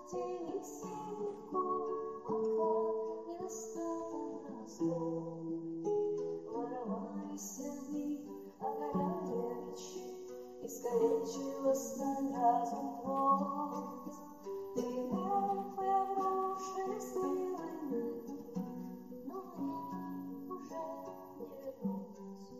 тени синих гор, пока не настал раздор. Ворвались они, огоняя мечи, искалечила сталь разум твой. Триумфы обрушили силы, но мне уже не вернуть.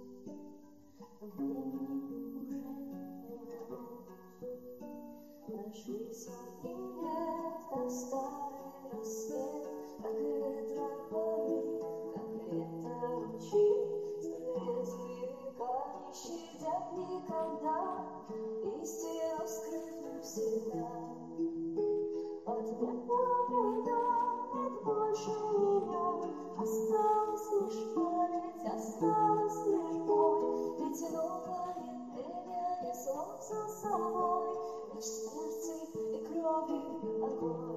Времени уже не вернуть. Прошли сотни лет, как старый рассвет, как ветра порыв, как ветер ручей. Скрытые века не щадят никогда, истину скрыв навсегда. Ответного вреда нет больше меня, осталась лишь память, осталась лишь боль. Ведь новое время несло за собой лишь смерти и крови огонь.